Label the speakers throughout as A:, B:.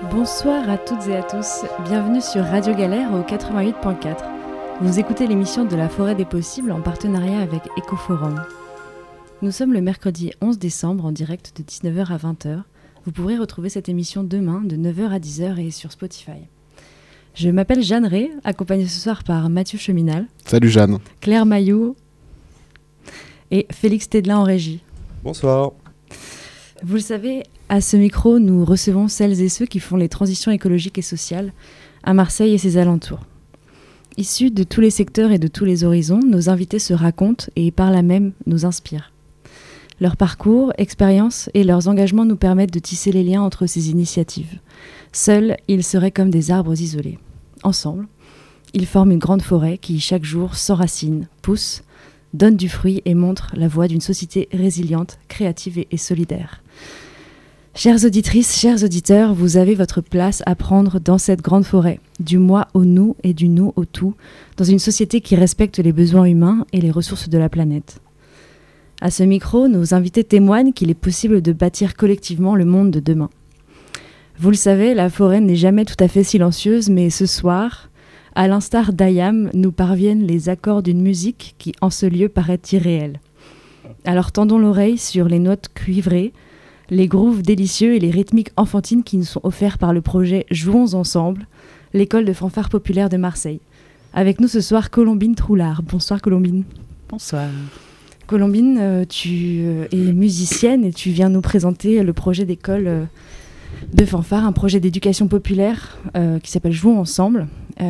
A: Bonsoir à toutes et à tous, bienvenue sur Radio Galère au 88.4. Vous écoutez l'émission de la Forêt des Possibles en partenariat avec Ecoforum. Nous sommes le mercredi 11 décembre en direct de 19h à 20h. Vous pourrez retrouver cette émission demain de 9h à 10h et sur Spotify. Je m'appelle Jeanne Ray, accompagnée ce soir par Mathieu Cheminal.
B: Salut Jeanne.
A: Claire Mailloux et Félix Tedelin en régie.
C: Bonsoir.
A: Vous le savez, à ce micro, nous recevons celles et ceux qui font les transitions écologiques et sociales à Marseille et ses alentours. Issus de tous les secteurs et de tous les horizons, nos invités se racontent et par là même nous inspirent. Leur parcours, expériences et leurs engagements nous permettent de tisser les liens entre ces initiatives. Seuls, ils seraient comme des arbres isolés. Ensemble, ils forment une grande forêt qui, chaque jour, s'enracine, pousse, donne du fruit et montre la voie d'une société résiliente, créative et solidaire. Chères auditrices, chers auditeurs, vous avez votre place à prendre dans cette grande forêt, du moi au nous et du nous au tout, dans une société qui respecte les besoins humains et les ressources de la planète. À ce micro, nos invités témoignent qu'il est possible de bâtir collectivement le monde de demain. Vous le savez, la forêt n'est jamais tout à fait silencieuse, mais ce soir, à l'instar d'Ayam, nous parviennent les accords d'une musique qui, en ce lieu, paraît irréelle. Alors tendons l'oreille sur les notes cuivrées, les grooves délicieux et les rythmiques enfantines qui nous sont offerts par le projet Jouons ensemble, l'école de fanfare populaire de Marseille. Avec nous ce soir, Colombine Troulard. Bonsoir Colombine.
D: Bonsoir.
A: Colombine, tu es musicienne et tu viens nous présenter le projet d'école de fanfare, un projet d'éducation populaire qui s'appelle Jouons ensemble.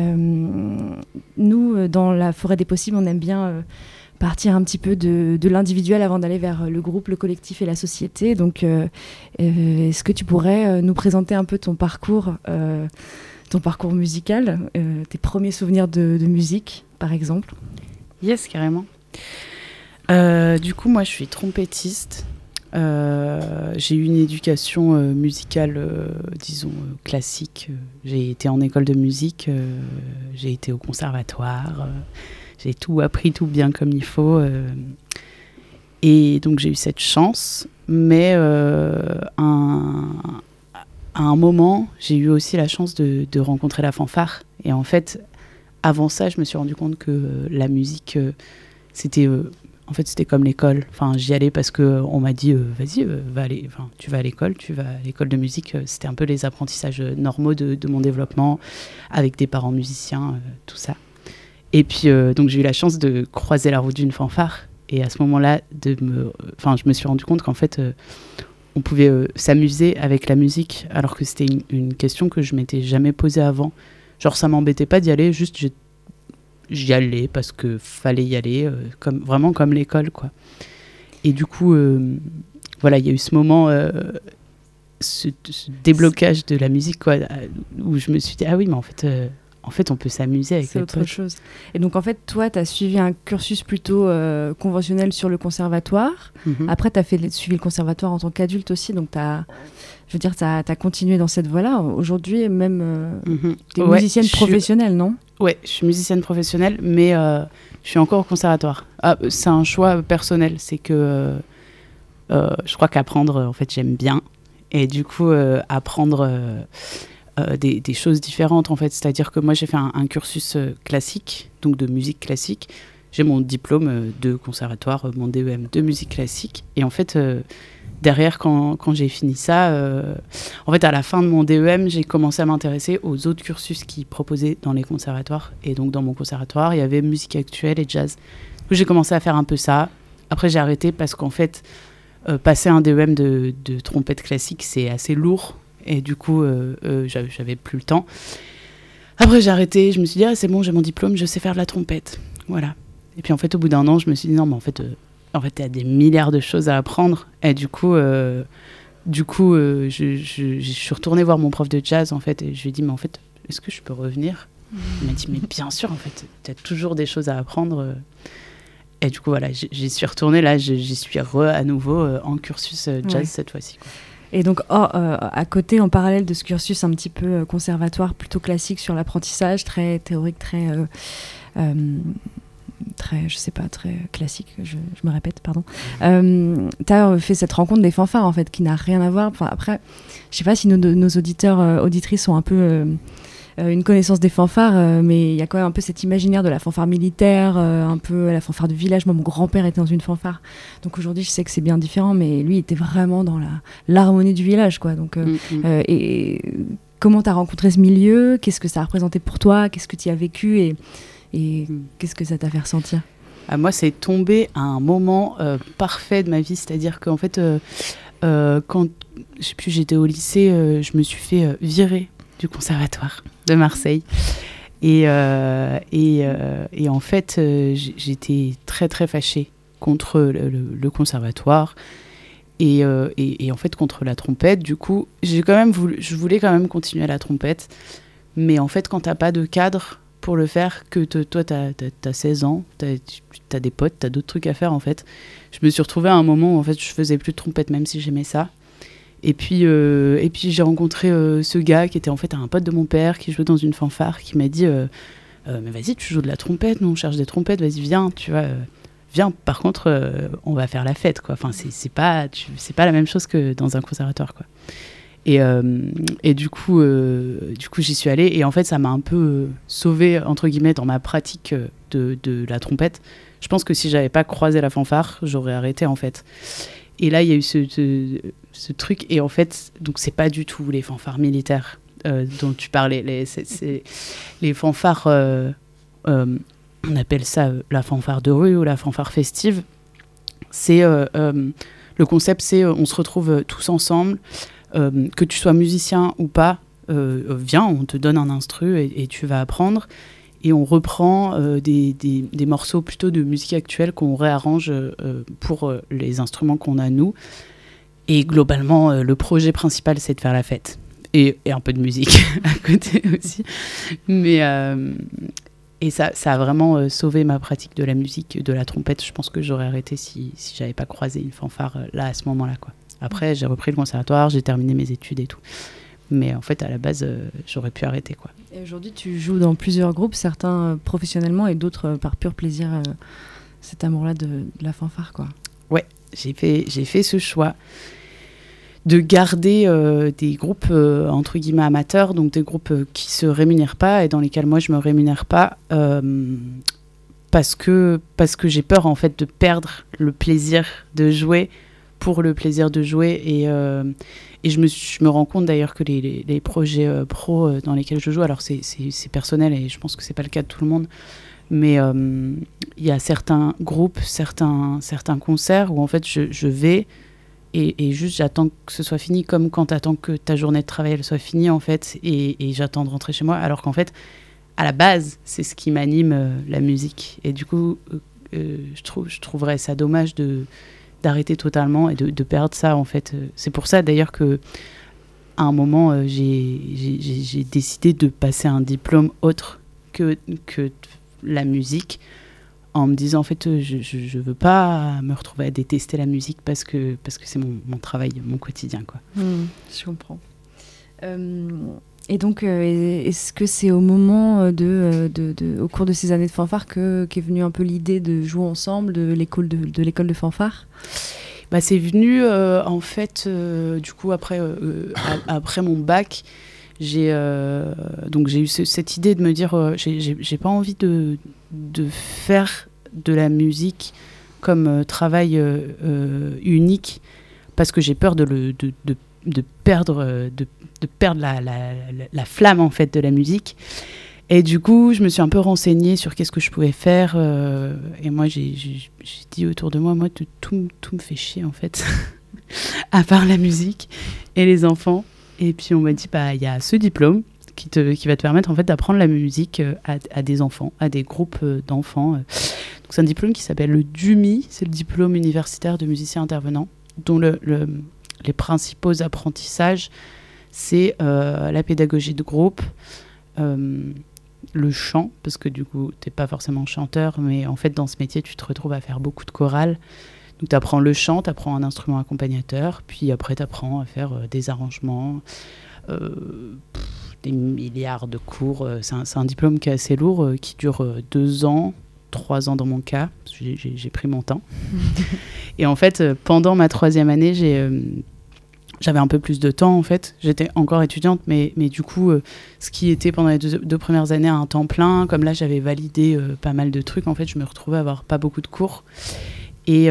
A: Nous, dans la Forêt des Possibles, on aime bien partir un petit peu de l'individuel avant d'aller vers le groupe, le collectif et la société. Donc, est-ce que tu pourrais nous présenter un peu ton parcours musical, tes premiers souvenirs de musique, par exemple?
D: Yes, carrément. Du coup, moi, je suis trompettiste. J'ai eu une éducation musicale, disons, classique. J'ai été en école de musique, j'ai été au conservatoire, j'ai tout appris tout bien comme il faut. Et donc, j'ai eu cette chance. Mais à un moment, j'ai eu aussi la chance de rencontrer la fanfare. Et en fait, avant ça, je me suis rendu compte que la musique, c'était... En fait, c'était comme l'école. Enfin, j'y allais parce qu'on m'a dit vas-y, tu vas à l'école de musique. C'était un peu les apprentissages normaux de mon développement, avec des parents musiciens, tout ça. Et puis, donc, j'ai eu la chance de croiser la route d'une fanfare. Et à ce moment-là, je me suis rendu compte qu'en fait, on pouvait s'amuser avec la musique, alors que c'était une question que je m'étais jamais posée avant. Genre, ça m'embêtait pas d'y aller, juste j'y allais parce que fallait y aller, vraiment comme l'école, quoi. Et du coup, voilà, il y a eu ce moment, ce déblocage de la musique, quoi, où je me suis dit, ah oui, mais en fait, on peut s'amuser avec
A: c'est autre chose. Et donc, en fait, toi, tu as suivi un cursus plutôt conventionnel sur le conservatoire. Mm-hmm. Après, tu as suivi le conservatoire en tant qu'adulte aussi, donc tu as continué dans cette voie-là. Aujourd'hui, même, tu es musicienne professionnelle, non ?
D: Ouais, je suis musicienne professionnelle, mais je suis encore au conservatoire. C'est un choix personnel, c'est que je crois qu'apprendre, en fait, j'aime bien. Et du coup, apprendre des choses différentes, en fait. C'est-à-dire que moi, j'ai fait un cursus classique, donc de musique classique. J'ai mon diplôme de conservatoire, mon DEM de musique classique. Et en fait... derrière, quand j'ai fini ça, en fait, à la fin de mon DEM, j'ai commencé à m'intéresser aux autres cursus qu'ils proposaient dans les conservatoires. Et donc, dans mon conservatoire, il y avait musique actuelle et jazz. Donc, j'ai commencé à faire un peu ça. Après, j'ai arrêté parce qu'en fait, passer un DEM de trompette classique, c'est assez lourd. Et du coup, j'avais plus le temps. Après, j'ai arrêté. Je me suis dit, c'est bon, j'ai mon diplôme, je sais faire de la trompette. Voilà. Et puis, en fait, au bout d'un an, je me suis dit, non, mais en fait, il y a des milliards de choses à apprendre. Et du coup, je suis retournée voir mon prof de jazz, en fait, et je lui ai dit, mais en fait, est-ce que je peux revenir ? Il m'a dit, mais bien sûr, en fait, tu as toujours des choses à apprendre. Et du coup, voilà, j'y suis retournée, là, j'y suis à nouveau en cursus jazz cette fois-ci, quoi.
A: Et donc, à côté, en parallèle de ce cursus un petit peu conservatoire, plutôt classique sur l'apprentissage, très théorique, très très, je sais pas, très classique, je me répète, pardon. Tu as fait cette rencontre des fanfares, en fait, qui n'a rien à voir. Enfin, après, je sais pas si nos auditeurs, auditrices ont un peu une connaissance des fanfares, mais il y a quand même un peu cet imaginaire de la fanfare militaire, un peu la fanfare de village. Moi, mon grand-père était dans une fanfare. Donc aujourd'hui, je sais que c'est bien différent, mais lui, il était vraiment dans l'harmonie du village, quoi. Donc, et comment tu as rencontré ce milieu? Qu'est-ce que ça a représenté pour toi? Qu'est-ce que tu y as vécu? Et qu'est-ce que ça t'a fait ressentir?
D: Moi, c'est tombé à un moment parfait de ma vie. C'est-à-dire qu'en fait, quand je sais plus, j'étais au lycée, je me suis fait virer du conservatoire de Marseille. Et en fait, j'étais très, très fâchée contre le conservatoire. Et en fait, contre la trompette. Du coup, je voulais quand même continuer la trompette. Mais en fait, quand t'as pas de cadre pour le faire, que toi, t'as 16 ans, t'as des potes, t'as d'autres trucs à faire, en fait. Je me suis retrouvée à un moment où, en fait, je faisais plus de trompette, même si j'aimais ça. Et puis j'ai rencontré ce gars qui était, en fait, un pote de mon père, qui jouait dans une fanfare, qui m'a dit mais vas-y, tu joues de la trompette, nous, on cherche des trompettes, vas-y, viens, tu vois. Viens, par contre, on va faire la fête, quoi. Enfin, c'est pas la même chose que dans un conservatoire, quoi. Et du coup, j'y suis allée. Et en fait, ça m'a un peu sauvée, entre guillemets, dans ma pratique de la trompette. Je pense que si j'avais pas croisé la fanfare, j'aurais arrêté, en fait. Et là, il y a eu ce truc. Et en fait, donc, c'est pas du tout les fanfares militaires dont tu parlais. C'est les fanfares... on appelle ça la fanfare de rue ou la fanfare festive. C'est, le concept, c'est on se retrouve tous ensemble. Que tu sois musicien ou pas, viens, on te donne un instru et tu vas apprendre. Et on reprend des morceaux plutôt de musique actuelle qu'on réarrange pour les instruments qu'on a, nous. Et globalement, le projet principal, c'est de faire la fête. Et un peu de musique à côté aussi. Mais... Et ça a vraiment sauvé ma pratique de la musique, de la trompette. Je pense que j'aurais arrêté si j'avais pas croisé une fanfare là, à ce moment-là, quoi. Après, j'ai repris le conservatoire, j'ai terminé mes études et tout. Mais en fait, à la base, j'aurais pu arrêter, quoi.
A: Et aujourd'hui, tu joues dans plusieurs groupes, certains professionnellement et d'autres par pur plaisir, cet amour-là de la fanfare, quoi.
D: Ouais, j'ai fait ce choix de garder des groupes entre guillemets amateurs, donc des groupes qui se rémunèrent pas et dans lesquels moi je me rémunère pas, parce que j'ai peur, en fait, de perdre le plaisir de jouer pour le plaisir de jouer. Et je me rends compte d'ailleurs que les projets pro dans lesquels je joue, alors c'est personnel et je pense que c'est pas le cas de tout le monde, mais il y a certains groupes, certains concerts où en fait je vais et juste j'attends que ce soit fini, comme quand t'attends que ta journée de travail elle soit finie, en fait, et j'attends de rentrer chez moi, alors qu'en fait à la base c'est ce qui m'anime, la musique. Et du coup je trouverais ça dommage d'arrêter totalement et de perdre ça, en fait. C'est pour ça d'ailleurs que à un moment j'ai décidé de passer un diplôme autre que la musique, en me disant, en fait, je veux pas me retrouver à détester la musique parce que c'est mon travail, mon quotidien, quoi.
A: Je comprends. Et donc, est-ce que c'est au moment au cours de ces années de fanfare qu'est venue un peu l'idée de jouer ensemble, de l'école de fanfare?
D: Bah, c'est venu, en fait, du coup, après mon bac, j'ai eu cette idée de me dire, j'ai pas envie de faire de la musique comme travail unique, parce que j'ai peur de perdre la flamme, en fait, de la musique. Et du coup, je me suis un peu renseignée sur qu'est-ce que je pouvais faire. Et moi, j'ai dit autour de moi, tout me fait chier, en fait, à part la musique et les enfants. Et puis, on m'a dit, bah, y a ce diplôme qui va te permettre, en fait, d'apprendre la musique à des enfants, à des groupes d'enfants. Donc, c'est un diplôme qui s'appelle le DUMI, c'est le diplôme universitaire de musicien intervenant, dont les principaux apprentissages, c'est la pédagogie de groupe, le chant, parce que du coup, t'es pas forcément chanteur, mais en fait, dans ce métier, tu te retrouves à faire beaucoup de chorales. Donc, tu apprends le chant, tu apprends un instrument accompagnateur, puis après, tu apprends à faire des arrangements, des milliards de cours. C'est un diplôme qui est assez lourd, qui dure 2 ans, 3 ans dans mon cas. J'ai pris mon temps. Et en fait, pendant ma 3e année, j'avais un peu plus de temps, en fait. J'étais encore étudiante, mais du coup, ce qui était pendant les 2 premières années à un temps plein, comme là, j'avais validé pas mal de trucs, en fait, je me retrouvais à avoir pas beaucoup de cours. Et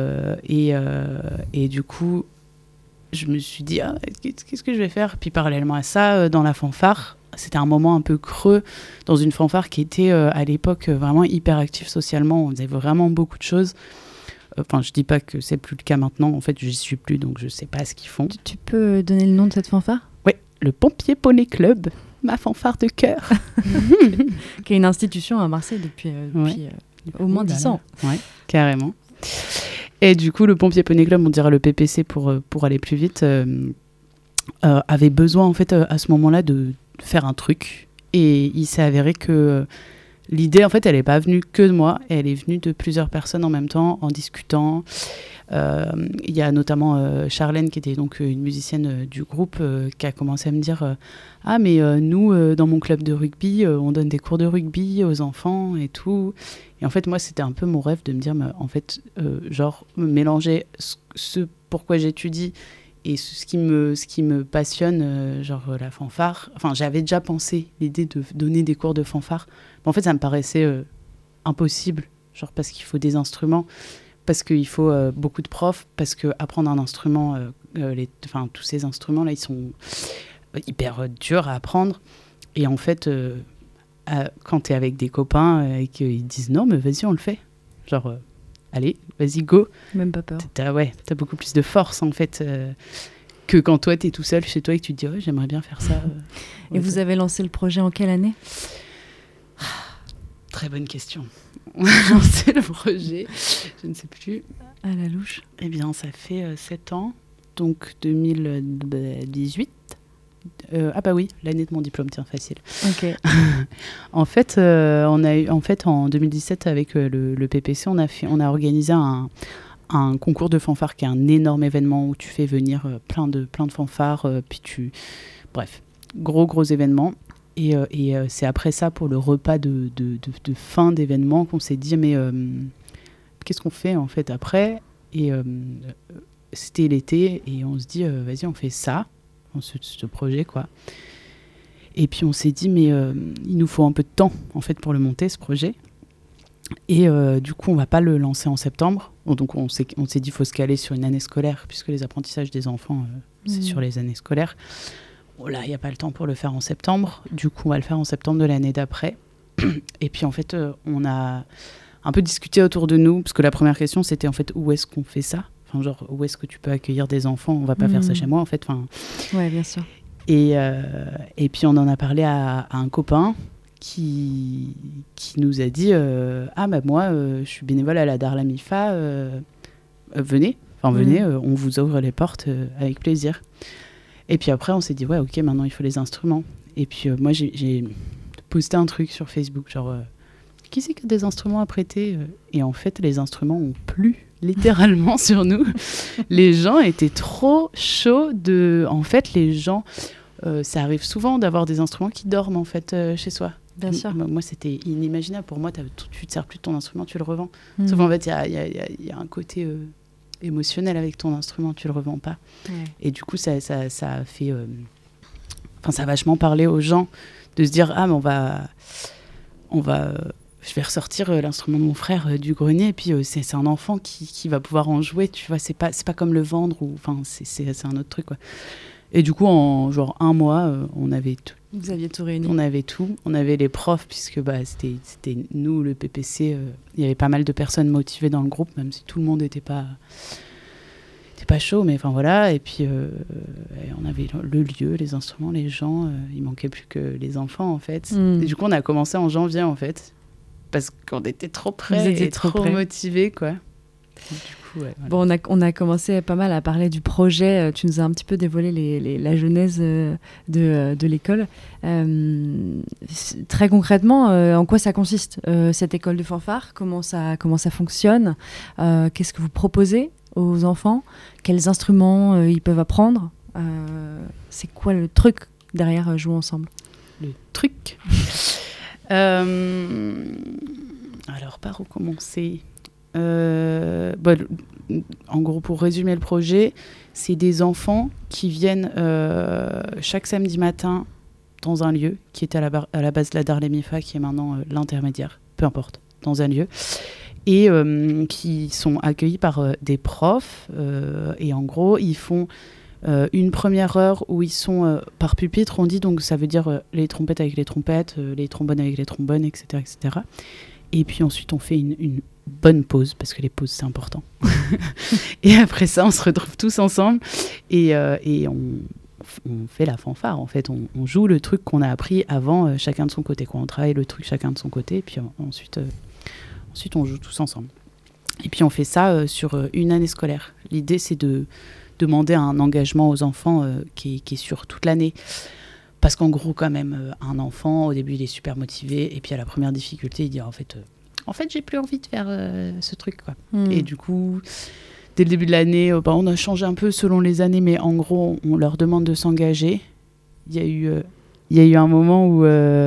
D: du coup, je me suis dit, qu'est-ce que je vais faire ? Puis parallèlement à ça, dans la fanfare, c'était un moment un peu creux dans une fanfare qui était à l'époque vraiment hyper active socialement. On faisait vraiment beaucoup de choses. Enfin, je dis pas que c'est plus le cas maintenant. En fait, j'y suis plus, donc je sais pas ce qu'ils font.
A: Tu peux donner le nom de cette fanfare ?
D: Oui, le Pompier Poney Club, ma fanfare de cœur.
A: Qui est une institution à Marseille depuis au moins 10 ans.
D: Oui, carrément. Et du coup, le Pompier Poney Club, on dirait le PPC pour aller plus vite, avait besoin en fait à ce moment-là de faire un truc. Et il s'est avéré que l'idée, en fait, elle n'est pas venue que de moi, elle est venue de plusieurs personnes en même temps, en discutant. Il y a notamment Charlène, qui était donc une musicienne du groupe, qui a commencé à me dire ah, mais nous, dans mon club de rugby, on donne des cours de rugby aux enfants et tout. Et en fait, moi, c'était un peu mon rêve de me dire, en fait, genre, mélanger ce pourquoi j'étudie et ce qui me passionne, genre la fanfare. Enfin, j'avais déjà pensé l'idée de donner des cours de fanfare. Mais en fait, ça me paraissait impossible, genre parce qu'il faut des instruments, parce qu'il faut beaucoup de profs, parce qu'apprendre un instrument, tous ces instruments-là, ils sont hyper durs à apprendre. Et en fait, quand tu es avec des copains et qu'ils disent non, mais vas-y, on le fait. Genre, allez, vas-y, go.
A: Même pas peur.
D: T'as beaucoup plus de force, en fait, que quand toi, t'es tout seul chez toi et que tu te dis, ouais, j'aimerais bien faire ça.
A: Et vous avez lancé le projet en quelle année ?
D: Très bonne question. On a lancé le projet, je ne sais plus.
A: À la louche.
D: Eh bien, ça fait 7 ans, donc 2018. Ah bah oui, l'année de mon diplôme, tiens, facile.
A: Ok.
D: En fait, on a eu, en 2017, avec le PPC, on a organisé un concours de fanfare qui est un énorme événement où tu fais venir plein de fanfares, bref, gros événement. Et c'est après ça, pour le repas de fin d'événement, qu'on s'est dit, mais qu'est-ce qu'on fait en fait après ? Et c'était l'été, et on se dit, vas-y, on fait ça, ce projet, quoi. Et puis on s'est dit, mais il nous faut un peu de temps, en fait, pour le monter, ce projet. Et du coup, on va pas le lancer en septembre. Donc on s'est dit, il faut se caler sur une année scolaire, puisque les apprentissages des enfants, c'est sur les années scolaires. Oh là, il n'y a pas le temps pour le faire en septembre. Du coup, on va le faire en septembre de l'année d'après. Et puis, en fait, on a un peu discuté autour de nous, parce que la première question, c'était en fait, où est-ce qu'on fait ça ? Enfin, genre, où est-ce que tu peux accueillir des enfants ? On ne va pas faire ça chez moi, en fait. Enfin,
A: ouais, bien sûr.
D: Et puis, on en a parlé à un copain qui nous a dit ah, bah moi, je suis bénévole à la Dar la Mifa. Venez, on vous ouvre les portes avec plaisir. Et puis après, on s'est dit, ouais, ok, maintenant, il faut les instruments. Et puis, moi, j'ai posté un truc sur Facebook, genre, qui c'est qui a des instruments à prêter ? Et en fait, les instruments ont plu, littéralement, sur nous. Les gens étaient trop chauds de... En fait, les gens... ça arrive souvent d'avoir des instruments qui dorment, en fait, chez soi.
A: Bien sûr.
D: Moi, c'était inimaginable. Pour moi, tu ne te sers plus de ton instrument, tu le revends. Sauf en fait, il y a un côté... émotionnel avec ton instrument, tu le revends pas. Ouais. Et du coup, ça a fait... ça a vachement parlé aux gens de se dire, ah, mais je vais ressortir l'instrument de mon frère du grenier, et puis c'est un enfant qui va pouvoir en jouer, tu vois, c'est pas comme le vendre, c'est un autre truc, quoi. Et du coup, en genre 1 mois, on avait tout.
A: Vous aviez tout réuni.
D: On avait tout. On avait les profs, puisque c'était nous, le PPC. Il y avait pas mal de personnes motivées dans le groupe, même si tout le monde n'était pas chaud. Mais enfin voilà. Et puis, on avait le lieu, les instruments, les gens. Il manquait plus que les enfants, en fait. Et du coup, on a commencé en janvier, en fait. Parce qu'on était trop prêts et trop motivés, quoi. Du coup, ouais, voilà.
A: Bon, on a commencé pas mal à parler du projet. Tu nous as un petit peu dévoilé la genèse de l'école. Très concrètement, en quoi ça consiste, cette école de fanfare ? Comment ça fonctionne ? Qu'est-ce que vous proposez aux enfants ? Quels instruments ils peuvent apprendre ? C'est quoi le truc derrière Jouer ensemble ?
D: Le truc Alors, par où commencer ? En gros, pour résumer le projet, c'est des enfants qui viennent chaque samedi matin dans un lieu qui était à la base de la Darlemifa, qui est maintenant l'intermédiaire, peu importe, dans un lieu, et qui sont accueillis par des profs. Et en gros, ils font une première heure où ils sont par pupitre, on dit, donc ça veut dire les trompettes avec les trompettes, les trombones avec les trombones, etc., etc. Et puis ensuite, on fait une bonne pause, parce que les pauses, c'est important. Et après ça, on se retrouve tous ensemble et on fait la fanfare. En fait, on joue le truc qu'on a appris avant, chacun de son côté. On travaille le truc chacun de son côté, et puis ensuite, on joue tous ensemble. Et puis, on fait ça sur une année scolaire. L'idée, c'est de demander un engagement aux enfants qui est sur toute l'année. Parce qu'en gros, quand même, un enfant, au début, il est super motivé, et puis à la première difficulté, il dit en fait, j'ai plus envie de faire ce truc, quoi. Et du coup, dès le début de l'année, on a changé un peu selon les années, mais en gros, on leur demande de s'engager. Il y a eu un moment où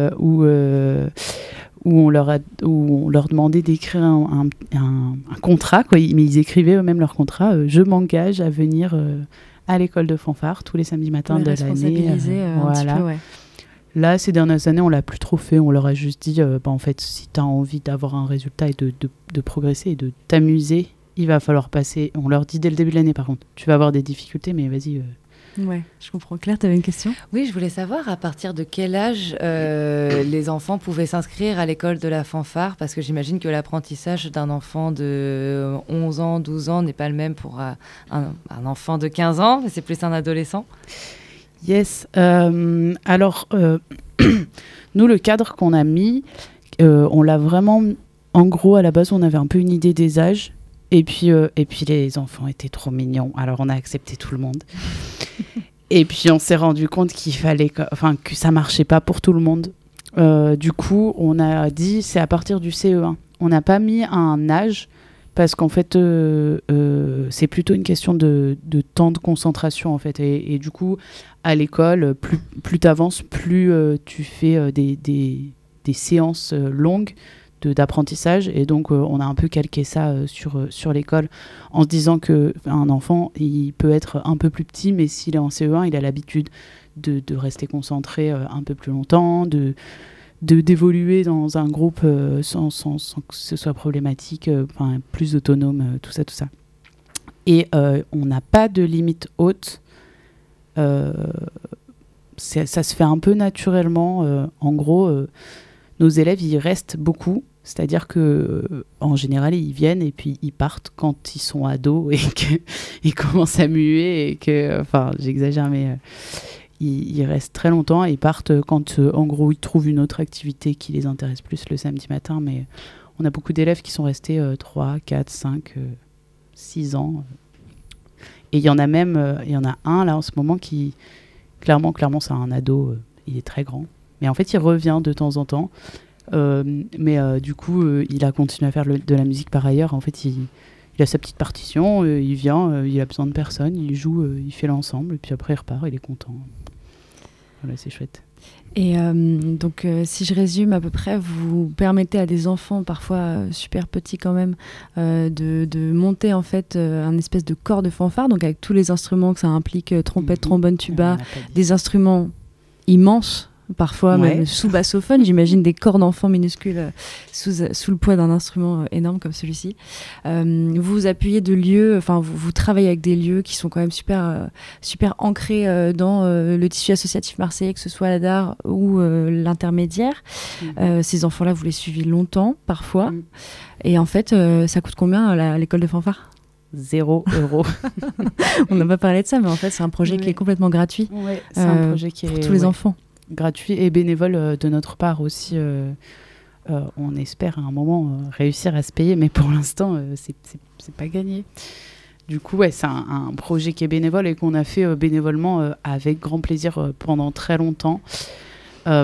D: on leur demandait d'écrire un contrat, quoi. Mais ils écrivaient eux-mêmes leur contrat. Je m'engage à venir à l'école de fanfare tous les samedis matins de l'année.
A: Un petit peu, ouais.
D: Là, ces dernières années, on l'a plus trop fait. On leur a juste dit, en fait, si tu as envie d'avoir un résultat et de progresser et de t'amuser, il va falloir passer. On leur dit dès le début de l'année, par contre, tu vas avoir des difficultés, mais vas-y.
A: Ouais, je comprends. Claire, tu avais une question ?
B: Oui, je voulais savoir à partir de quel âge les enfants pouvaient s'inscrire à l'école de la fanfare, parce que j'imagine que l'apprentissage d'un enfant de 11 ans, 12 ans n'est pas le même pour un enfant de 15 ans, mais c'est plus un adolescent.
D: Yes. Alors, nous, le cadre qu'on a mis, on l'a vraiment... En gros, à la base, on avait un peu une idée des âges. Et puis les enfants étaient trop mignons. Alors, on a accepté tout le monde. Et puis, on s'est rendu compte que ça marchait pas pour tout le monde. Du coup, on a dit, c'est à partir du CE1. On n'a pas mis un âge, parce qu'en fait, c'est plutôt une question de temps de concentration, en fait. Et du coup, à l'école, plus tu avances, plus tu fais des séances longues d'apprentissage. Et donc, on a un peu calqué ça sur l'école, en se disant qu'un enfant, il peut être un peu plus petit, mais s'il est en CE1, il a l'habitude de rester concentré un peu plus longtemps, d'évoluer dans un groupe sans que ce soit problématique, plus autonome, tout ça. Et on n'a pas de limite haute. Ça se fait un peu naturellement. En gros, nos élèves, ils restent beaucoup. C'est-à-dire qu'en général, ils viennent et puis ils partent quand ils sont ados et qu'ils commencent à muer. J'exagère, mais... Ils restent très longtemps et ils partent quand, en gros, ils trouvent une autre activité qui les intéresse plus le samedi matin. Mais on a beaucoup d'élèves qui sont restés 3, 4, 5, 6 ans. Et il y en a un, là, en ce moment, qui, clairement, c'est un ado. Il est très grand. Mais en fait, il revient de temps en temps. Du coup, il a continué à faire de la musique par ailleurs. En fait, il a sa petite partition. Il vient, il a besoin de personne. Il joue, il fait l'ensemble. Et puis après, il repart, il est content. Voilà, c'est chouette.
A: Et donc, si je résume à peu près, vous permettez à des enfants, parfois super petits quand même, de monter en fait un espèce de corps de fanfare, donc avec tous les instruments que ça implique, trompette, trombone, tuba, des instruments immenses, parfois même sous-bassophone, j'imagine des corps d'enfants minuscules sous le poids d'un instrument énorme comme celui-ci. Vous vous appuyez de lieux, vous travaillez avec des lieux qui sont quand même super ancrés dans le tissu associatif marseillais, que ce soit la DAR ou l'intermédiaire. Ces enfants-là, vous les suivez longtemps, parfois. Et en fait, ça coûte combien l'école de fanfare ?
D: 0 €.
A: On n'a pas parlé de ça, mais en fait, c'est un projet qui est complètement gratuit.
D: Ouais, c'est un projet qui
A: pour
D: est
A: tous les enfants.
D: Gratuit et bénévole de notre part aussi. On espère à un moment réussir à se payer, mais pour l'instant, c'est pas gagné. Du coup, c'est un projet qui est bénévole et qu'on a fait bénévolement avec grand plaisir pendant très longtemps. En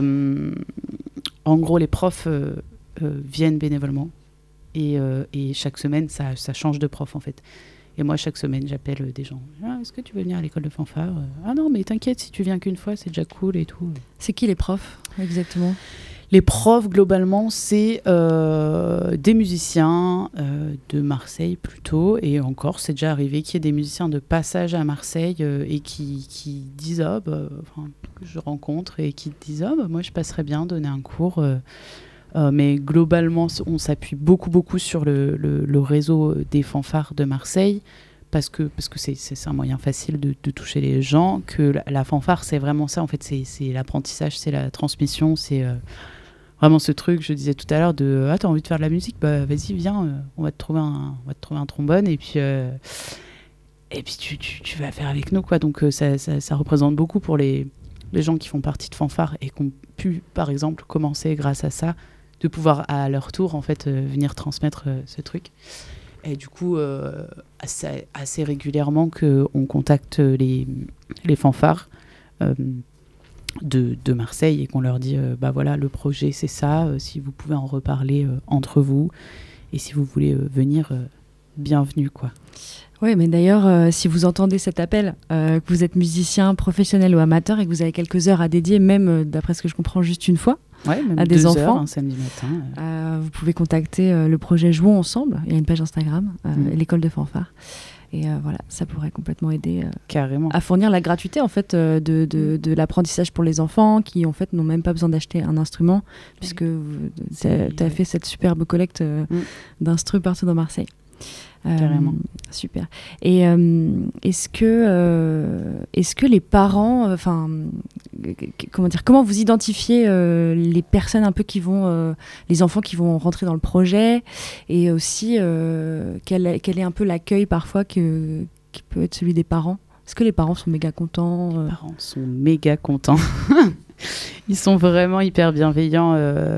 D: gros, les profs viennent bénévolement et chaque semaine, ça change de prof en fait. Et moi, chaque semaine, j'appelle des gens. Est-ce que tu veux venir à l'école de fanfare ? Ah non, mais t'inquiète, si tu viens qu'une fois, c'est déjà cool et tout.
A: C'est qui les profs, exactement ?
D: Les profs, globalement, c'est des musiciens de Marseille plutôt. Et encore, c'est déjà arrivé qu'il y ait des musiciens de passage à Marseille et qui disent que je rencontre et qui disent moi je passerais bien donner un cours. Mais globalement, on s'appuie beaucoup sur le réseau des fanfares de Marseille. Parce que c'est un moyen facile de toucher les gens. Que la fanfare, c'est vraiment ça. En fait, c'est l'apprentissage, c'est la transmission, c'est vraiment ce truc, je disais tout à l'heure, de t'as envie de faire de la musique, bah vas-y, viens, on va te trouver un trombone et puis tu vas faire avec nous, quoi. Donc ça représente beaucoup pour les gens qui font partie de fanfare et qui ont pu, par exemple, commencer grâce à ça, de pouvoir à leur tour en fait venir transmettre ce truc. Et du coup, assez régulièrement qu'on contacte les fanfares de Marseille et qu'on leur dit voilà, le projet c'est ça, si vous pouvez en reparler entre vous et si vous voulez venir, bienvenue, quoi.
A: Oui, mais d'ailleurs, si vous entendez cet appel, que vous êtes musicien professionnel ou amateur et que vous avez quelques heures à dédier, même d'après ce que je comprends, juste une fois,
D: même
A: à des
D: 2
A: enfants,
D: heures, un samedi matin.
A: vous pouvez contacter le projet Jouons Ensemble. Il y a une page Instagram, l'école de fanfare. Et voilà, ça pourrait complètement aider
D: carrément
A: à fournir la gratuité en fait, de l'apprentissage pour les enfants qui en fait n'ont même pas besoin d'acheter un instrument, puisque tu as fait cette superbe collecte d'instruments partout dans Marseille.
D: Carrément.
A: Super. Et est-ce que les parents, comment vous identifiez les personnes un peu qui vont, les enfants qui vont rentrer dans le projet, et aussi quel est un peu l'accueil parfois qui peut être celui des parents? Est-ce que les parents sont méga contents?
D: Les parents sont méga contents. Ils sont vraiment hyper bienveillants.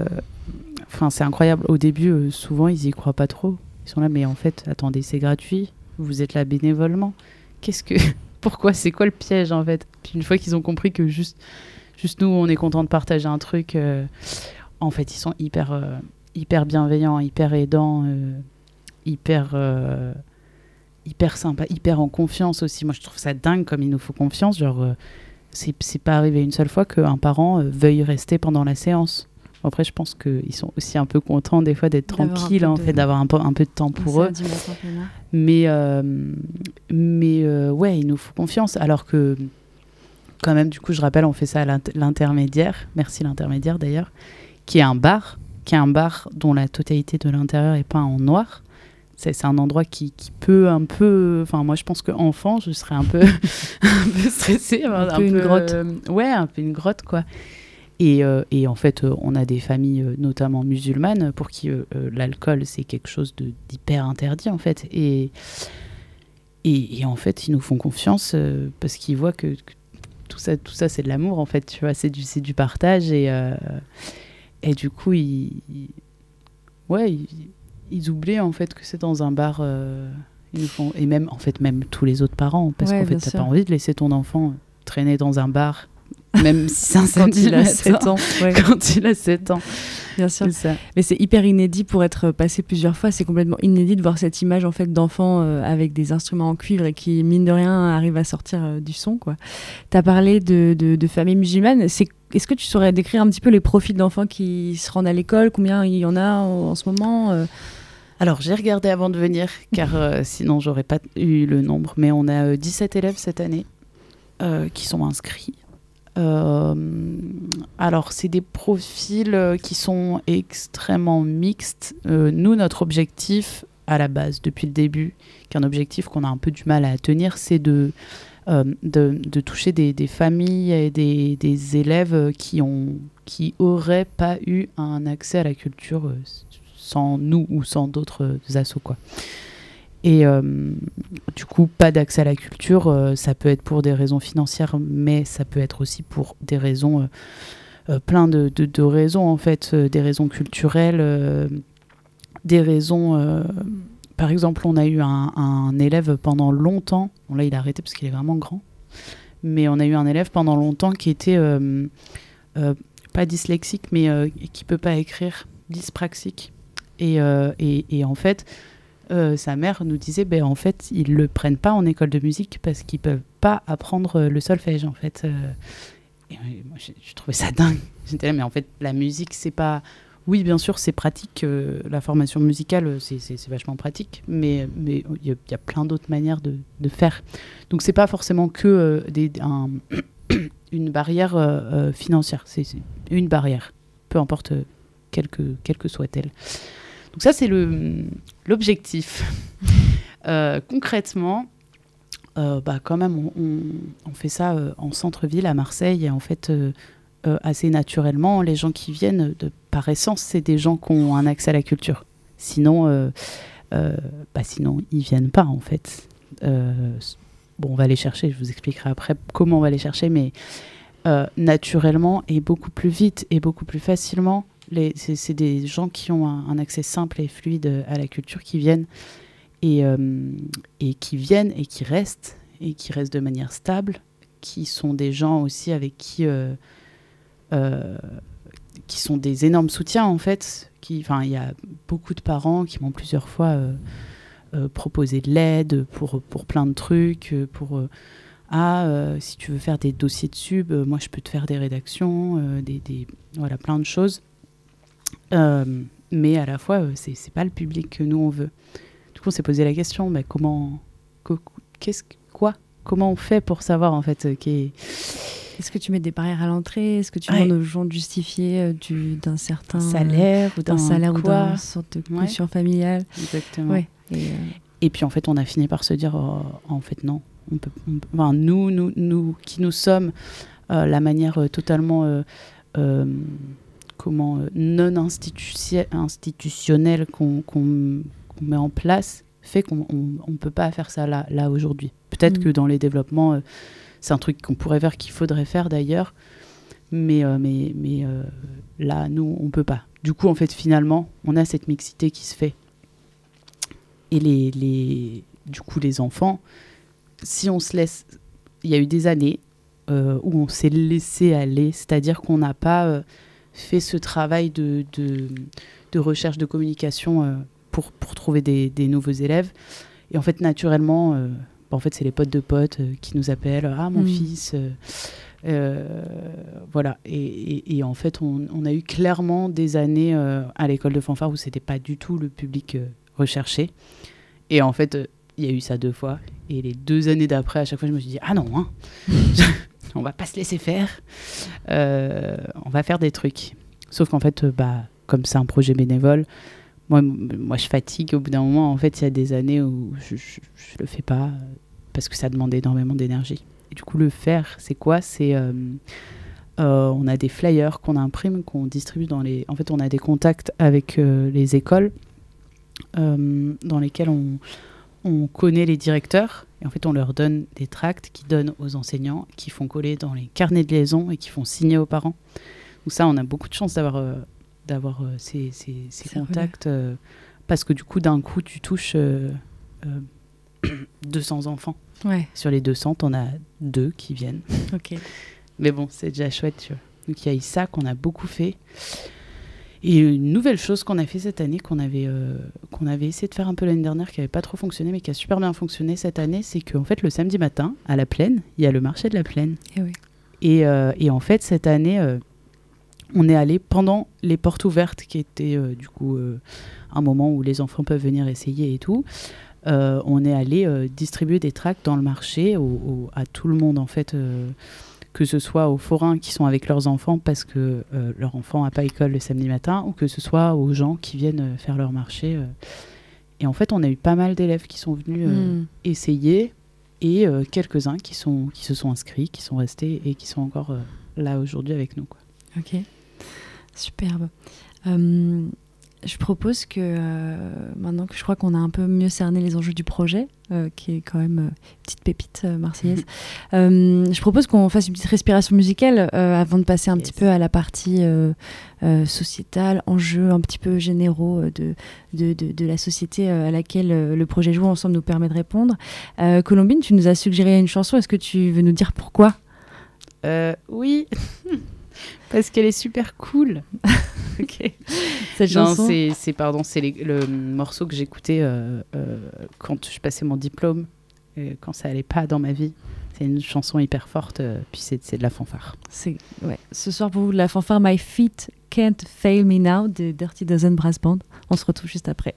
D: C'est incroyable. Au début, souvent, ils y croient pas trop. Ils sont là, mais en fait, attendez, c'est gratuit. Vous êtes là bénévolement. Pourquoi? C'est quoi le piège, en fait? Puis une fois qu'ils ont compris que juste nous, on est content de partager un truc, en fait, ils sont hyper bienveillants, hyper aidants, hyper sympas, hyper en confiance aussi. Moi, je trouve ça dingue comme il nous faut confiance. Genre, c'est pas arrivé une seule fois qu'un parent veuille rester pendant la séance. Après, je pense qu'ils sont aussi un peu contents des fois d'être tranquilles, en fait, d'avoir un peu de temps pour eux. Mais ouais, il nous faut confiance. Alors que, quand même, du coup, je rappelle, on fait ça à l'intermédiaire. Merci l'intermédiaire, d'ailleurs. Qui est un bar dont la totalité de l'intérieur est peint en noir. C'est un endroit qui peut un peu... Enfin, moi, je pense qu'enfant, je serais un peu stressée.
A: Un peu une grotte.
D: Ouais, un peu une grotte, quoi. Et en fait, on a des familles, notamment musulmanes, pour qui l'alcool, c'est quelque chose d'hyper interdit, en fait. Et en fait, ils nous font confiance parce qu'ils voient que tout ça, c'est de l'amour, en fait. Tu vois, c'est du partage. Et du coup, ils oublient, en fait, que c'est dans un bar. Ils nous font, et même tous les autres parents, parce qu'en fait, t'as pas envie de laisser ton enfant traîner dans un bar. Même si c'est un samedi, il a 7 ans. Ouais. Quand il a 7 ans.
A: Bien sûr. C'est ça. Mais c'est hyper inédit pour être passé plusieurs fois. C'est complètement inédit de voir cette image en fait, d'enfants avec des instruments en cuivre et qui, mine de rien, arrivent à sortir du son. Tu as parlé de familles musulmanes. Est-ce que tu saurais décrire un petit peu les profils d'enfants qui se rendent à l'école? Combien il y en a en ce moment?
D: Alors, j'ai regardé avant de venir, car sinon, j'aurais pas eu le nombre. Mais on a 17 élèves cette année qui sont inscrits. Alors, c'est des profils qui sont extrêmement mixtes. Nous, notre objectif, à la base, depuis le début, qui est un objectif qu'on a un peu du mal à tenir, c'est de toucher des familles et des élèves qui auraient pas eu un accès à la culture sans nous ou sans d'autres assos, quoi. Et du coup, pas d'accès à la culture, ça peut être pour des raisons financières, mais ça peut être aussi pour des raisons, plein de raisons en fait, des raisons culturelles, des raisons... par exemple, on a eu un élève pendant longtemps, bon là il a arrêté parce qu'il est vraiment grand, mais on a eu un élève pendant longtemps qui était pas dyslexique, mais qui peut pas écrire, dyspraxique. Et en fait... sa mère nous disait en fait ils le prennent pas en école de musique parce qu'ils peuvent pas apprendre le solfège en fait, moi, je trouvais ça dingue. J'étais là, mais en fait, la musique, c'est pas... Oui, bien sûr, c'est pratique. La formation musicale, c'est vachement pratique. Mais il y a plein d'autres manières de faire. Donc, c'est pas forcément que une barrière financière. C'est une barrière, peu importe quelle que soit-elle. Donc ça, c'est l'objectif. Concrètement, quand même, on fait ça en centre-ville, à Marseille. Et en fait, assez naturellement, les gens qui viennent, par essence, c'est des gens qui ont un accès à la culture. Sinon, sinon ils viennent pas, en fait. On va les chercher. Je vous expliquerai après comment on va les chercher. Mais naturellement et beaucoup plus vite et beaucoup plus facilement, c'est des gens qui ont un accès simple et fluide à la culture qui viennent et qui viennent et qui restent de manière stable, qui sont des gens aussi avec qui sont des énormes soutiens en fait. Il y a beaucoup de parents qui m'ont plusieurs fois proposé de l'aide pour plein de trucs, si tu veux faire des dossiers de sub, moi je peux te faire des rédactions, voilà, plein de choses. Mais à la fois, c'est pas le public que nous on veut. Du coup, on s'est posé la question, comment on fait pour savoir en fait
A: Est-ce que tu mets des barrières à l'entrée? Est-ce que tu demandes aux gens de justifier d'un certain
D: salaire ou
A: d'un salaire ou d'une sorte de caution familiale?
D: Exactement.
A: Ouais.
D: Et puis en fait, on a fini par se dire, en fait non. Nous qui nous sommes la manière totalement non institutionnelle qu'on met en place fait qu'on ne peut pas faire ça là aujourd'hui. Peut-être que dans les développements, c'est un truc qu'on pourrait faire, qu'il faudrait faire d'ailleurs, mais là, nous, on ne peut pas. Du coup, en fait, finalement, on a cette mixité qui se fait. Et du coup, les enfants, si on se laisse... Il y a eu des années où on s'est laissé aller, c'est-à-dire qu'on n'a pas fait ce travail de recherche de communication pour trouver des nouveaux élèves. Et en fait, naturellement, c'est les potes de potes qui nous appellent. « Ah, mon fils... voilà. Et en fait, on a eu clairement des années à l'école de fanfare où c'était pas du tout le public recherché. Et en fait, il y a eu ça 2 fois. Et les 2 années d'après, à chaque fois, je me suis dit « Ah non, on va pas se laisser faire. On va faire des trucs. » Sauf qu'en fait, comme c'est un projet bénévole, moi, je fatigue au bout d'un moment. En fait, il y a des années où je le fais pas parce que ça demande énormément d'énergie. Et du coup, le faire, c'est quoi ? C'est on a des flyers qu'on imprime, qu'on distribue dans les... En fait, on a des contacts avec les écoles dans lesquelles on connaît les directeurs. Et en fait, on leur donne des tracts qu'ils donnent aux enseignants, qui font coller dans les carnets de liaison et qui font signer aux parents. Donc ça, on a beaucoup de chance d'avoir ces contacts parce que du coup, d'un coup, tu touches 200 enfants.
A: Ouais.
D: Sur les 200, on a 2 qui viennent.
A: Ok.
D: Mais bon, c'est déjà chouette, tu vois. Donc il y a eu ça qu'on a beaucoup fait. Et une nouvelle chose qu'on a fait cette année, qu'on avait essayé de faire un peu l'année dernière, qui n'avait pas trop fonctionné, mais qui a super bien fonctionné cette année, c'est qu'en fait, le samedi matin, à la Plaine, il y a le marché de la Plaine.
A: Et oui.
D: Et en fait, cette année, on est allé pendant les portes ouvertes, qui était du coup un moment où les enfants peuvent venir essayer et tout. On est allé distribuer des tracts dans le marché à tout le monde, en fait, que ce soit aux forains qui sont avec leurs enfants parce que leur enfant n'a pas école le samedi matin, ou que ce soit aux gens qui viennent faire leur marché. Et en fait, on a eu pas mal d'élèves qui sont venus essayer, et quelques-uns qui se sont inscrits, qui sont restés et qui sont encore là aujourd'hui avec nous, quoi.
A: Ok, superbe. Je propose que, maintenant que je crois qu'on a un peu mieux cerné les enjeux du projet, qui est quand même une petite pépite marseillaise, je propose qu'on fasse une petite respiration musicale avant de passer un petit peu à la partie sociétale, enjeux un petit peu généraux de la société à laquelle le projet Jouons Ensemble nous permet de répondre. Colombine, tu nous as suggéré une chanson, est-ce que tu veux nous dire pourquoi ?
D: Oui, parce qu'elle est super cool.
A: Ok. Cette chanson,
D: c'est le morceau que j'écoutais quand je passais mon diplôme. quand ça allait pas dans ma vie. C'est une chanson hyper forte, puis c'est de la fanfare.
A: Ce soir pour vous, de la fanfare My Feet Can't Fail Me Now de Dirty Dozen Brass Band. On se retrouve juste après.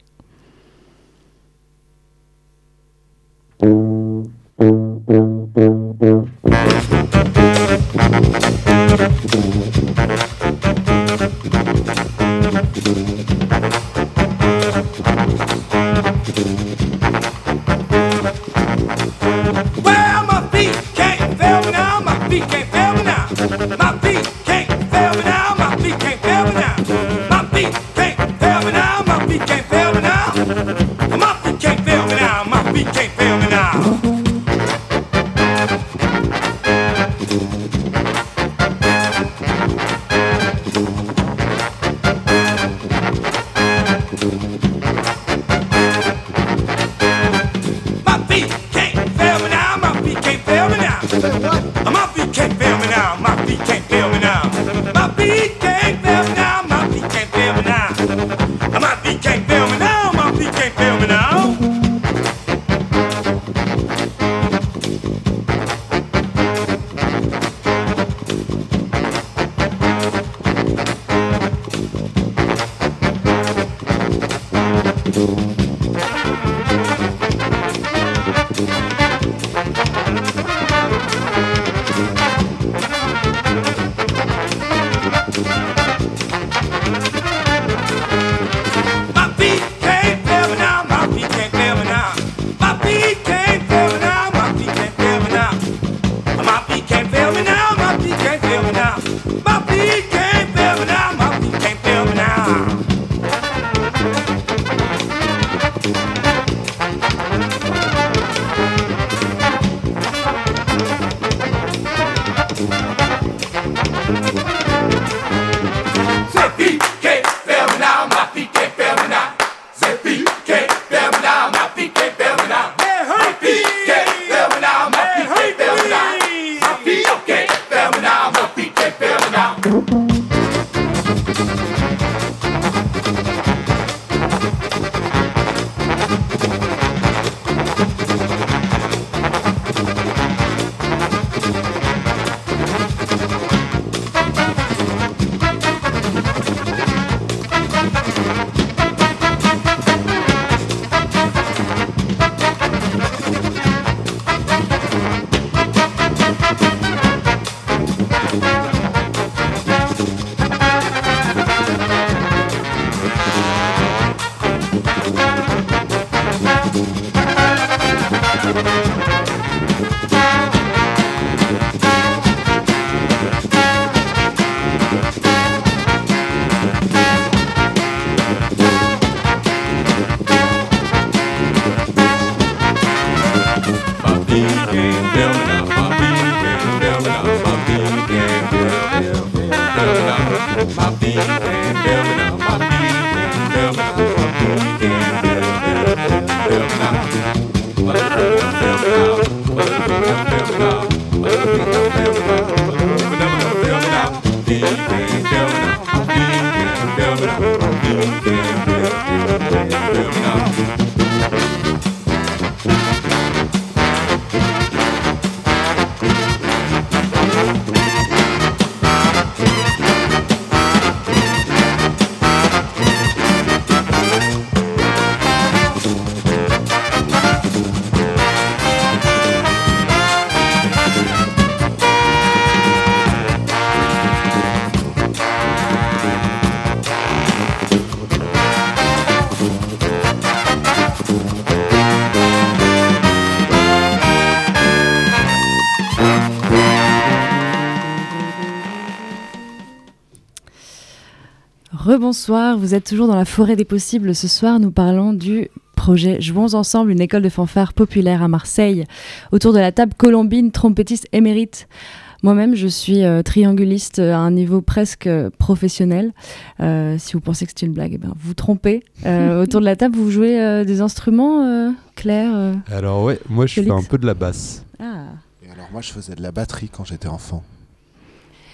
A: Rebonsoir, vous êtes toujours dans la forêt des possibles. Ce soir, nous parlons du projet Jouons ensemble, une école de fanfare populaire à Marseille. Autour de la table, Colombine, trompettiste émérite. Moi-même, je suis trianguliste à un niveau presque professionnel. Si vous pensez que c'est une blague, vous vous trompez. Autour de la table, vous jouez des instruments, Claire
C: Alors ouais, moi je fais un peu de la basse.
A: Ah.
E: Et alors moi je faisais de la batterie quand j'étais enfant.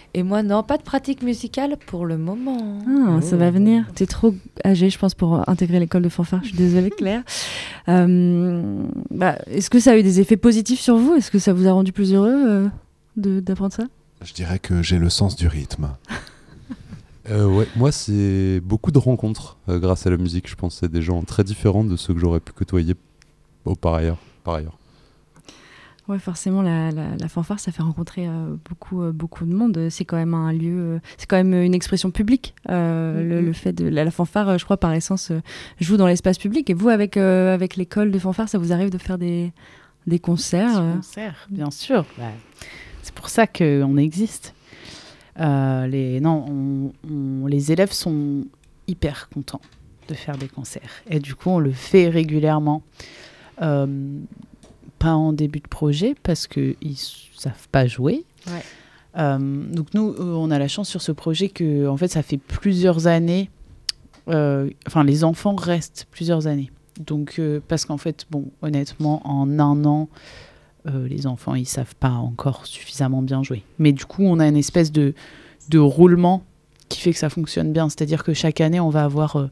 B: Et moi, non, pas de pratique musicale pour le moment.
A: Ça va venir. T'es trop âgée, je pense, pour intégrer l'école de fanfare. Je suis désolée, Claire. Est-ce que ça a eu des effets positifs sur vous ? Est-ce que ça vous a rendu plus heureux d'apprendre ça ?
C: Je dirais que j'ai le sens du rythme. Moi, c'est beaucoup de rencontres grâce à la musique. Je pense que c'est des gens très différents de ceux que j'aurais pu côtoyer par ailleurs.
A: Ouais, forcément, la fanfare, ça fait rencontrer beaucoup de monde. C'est quand même un lieu, c'est quand même une expression publique. Le fait de la fanfare, je crois, par essence, joue dans l'espace public. Et vous, avec l'école de fanfare, ça vous arrive de faire des concerts
D: Des concerts, bien sûr. C'est pour ça qu'on existe. Les élèves sont hyper contents de faire des concerts. Et du coup, on le fait régulièrement. Pas en début de projet parce qu'ils ne savent pas jouer. Ouais. Donc nous, on a la chance sur ce projet que en fait, ça fait plusieurs années. Les enfants restent plusieurs années. Donc, parce qu'en fait, honnêtement, en un an, les enfants, ils ne savent pas encore suffisamment bien jouer. Mais du coup, on a une espèce de roulement qui fait que ça fonctionne bien. C'est-à-dire que chaque année, on va avoir,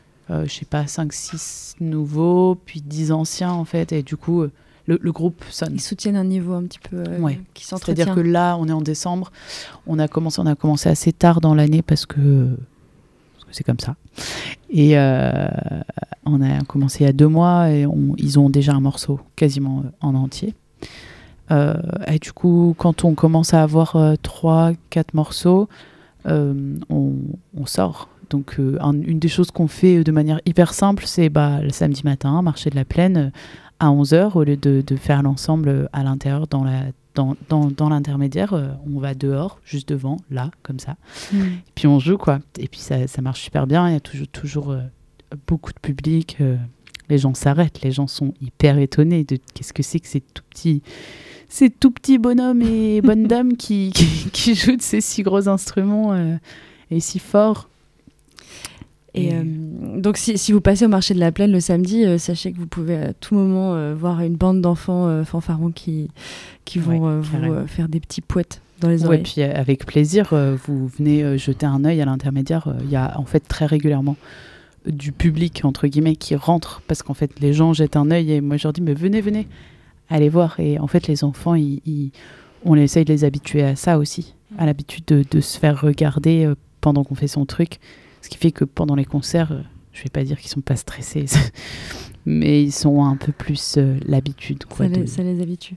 D: 5-6 nouveaux, puis 10 anciens, en fait. Et du coup... Le groupe sonne.
A: Ils soutiennent un niveau un petit peu qui s'entretient.
D: C'est-à-dire que là, on est en décembre. On a commencé assez tard dans l'année parce que c'est comme ça. Et on a commencé il y a 2 mois et ils ont déjà un morceau quasiment en entier. Et du coup, quand on commence à avoir 3-4 morceaux, on sort. Donc, une des choses qu'on fait de manière hyper simple, c'est le samedi matin, marché de la Plaine, à 11h, au lieu de faire l'ensemble à l'intérieur, dans l'intermédiaire, on va dehors, juste devant, là, comme ça. Et puis on joue, quoi. Et puis ça marche super bien, il y a toujours beaucoup de public. Les gens s'arrêtent, les gens sont hyper étonnés de qu'est-ce que c'est que ces tout petits bonhommes et bonnes dames qui jouent de ces si gros instruments et si forts.
A: Et donc, si vous passez au marché de la Plaine le samedi, sachez que vous pouvez à tout moment voir une bande d'enfants fanfarons qui vont vous faire des petits poètes dans les oreilles.
D: Ouais, puis avec plaisir, vous venez jeter un œil à l'intermédiaire. Il y a en fait très régulièrement du public, entre guillemets, qui rentre parce qu'en fait, les gens jettent un œil et moi, je leur dis, mais venez, allez voir. Et en fait, les enfants, on essaye de les habituer à ça aussi, à l'habitude de se faire regarder pendant qu'on fait son truc. Ce qui fait que pendant les concerts, je ne vais pas dire qu'ils ne sont pas stressés, mais ils sont un peu plus l'habitude.
A: Ça les habitue.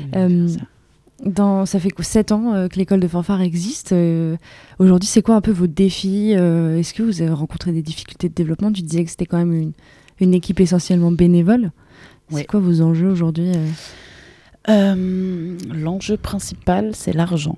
A: Ça fait 7 ans que l'école de fanfare existe. Aujourd'hui, c'est quoi un peu vos défis ? Est-ce que vous avez rencontré des difficultés de développement ? Tu disais que c'était quand même une équipe essentiellement bénévole. Ouais. C'est quoi vos enjeux aujourd'hui ?
D: L'enjeu principal, c'est l'argent.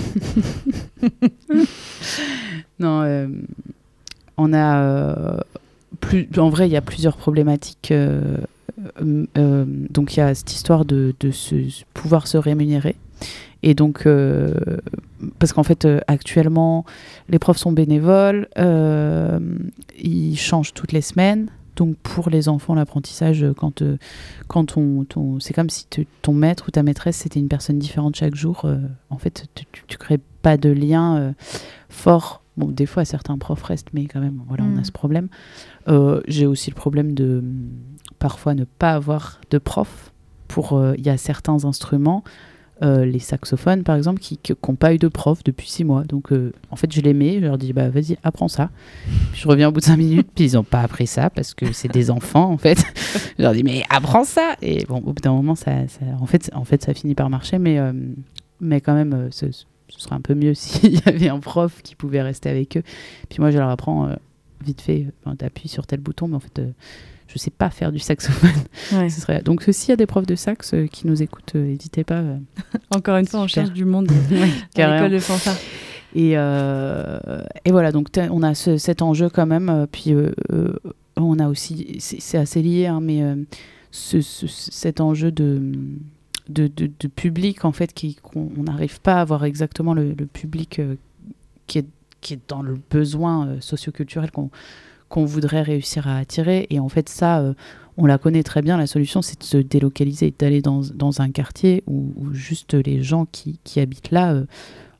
D: Non, on a en vrai, il y a plusieurs problématiques. Donc, il y a cette histoire de pouvoir se rémunérer. Et donc, parce qu'en fait, actuellement, les profs sont bénévoles, ils changent toutes les semaines. Donc, pour les enfants, l'apprentissage, quand c'est comme si ton maître ou ta maîtresse, c'était une personne différente chaque jour. En fait, tu crées pas de lien fort. Bon, des fois, certains profs restent, mais quand même, voilà, on a ce problème. J'ai aussi le problème de parfois ne pas avoir de prof. Il y a certains instruments, les saxophones, par exemple, qui n'ont pas eu de prof depuis 6 mois. Donc, en fait, je les mets, je leur dis, vas-y, apprends ça. Puis je reviens au bout de 5 minutes, puis ils n'ont pas appris ça parce que c'est des enfants, en fait. Je leur dis, mais apprends ça. Et bon, au bout d'un moment, en fait, ça finit par marcher, mais quand même, ce serait un peu mieux s'il y avait un prof qui pouvait rester avec eux. Puis moi, je leur apprends vite fait, t'appuies sur tel bouton, mais en fait, je ne sais pas faire du saxophone. Ouais. Donc, s'il y a des profs de sax qui nous écoutent, n'hésitez pas.
A: Encore une fois, on cherche du monde à l'école de fanfare.
D: Et voilà, donc on a cet enjeu quand même. Puis on a aussi, c'est assez lié, hein, mais cet enjeu de public, en fait, qu'on n'arrive pas à avoir exactement le public qui est dans le besoin socioculturel qu'on voudrait réussir à attirer. Et en fait, ça, on la connaît très bien. La solution, c'est de se délocaliser, d'aller dans un quartier où juste les gens qui habitent là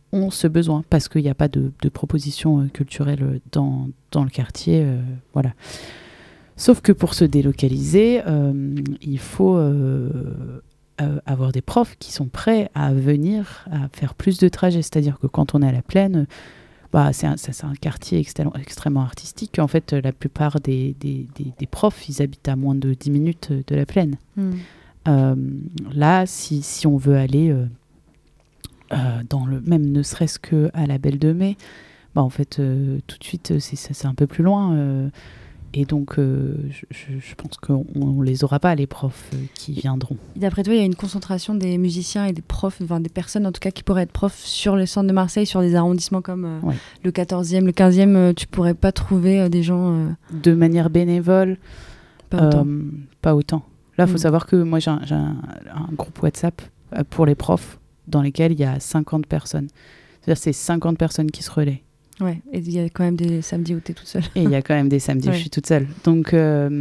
D: ont ce besoin parce qu'il n'y a pas de propositions culturelles dans le quartier. Voilà. Sauf que pour se délocaliser, il faut avoir des profs qui sont prêts à venir, à faire plus de trajets. C'est-à-dire que quand on est à la Plaine, c'est un quartier extrêmement artistique. En fait, la plupart des profs, ils habitent à moins de 10 minutes de la Plaine. Là, si on veut aller dans même ne serait-ce qu'à la Belle de Mai, en fait, tout de suite, c'est un peu plus loin. Et donc, je pense qu'on ne les aura pas, les profs qui viendront.
A: D'après toi, il y a une concentration des musiciens et des profs, enfin des personnes en tout cas qui pourraient être profs sur le centre de Marseille, sur des arrondissements comme le 14e, le 15e, tu ne pourrais pas trouver des gens...
D: De manière bénévole, pas autant. Là, il faut savoir que moi, j'ai un groupe WhatsApp pour les profs dans lesquels il y a 50 personnes. C'est-à-dire c'est 50 personnes qui se relaient.
A: Ouais, et il y a quand même des samedis où tu es toute seule.
D: Et il y a quand même des samedis où je suis toute seule. Donc,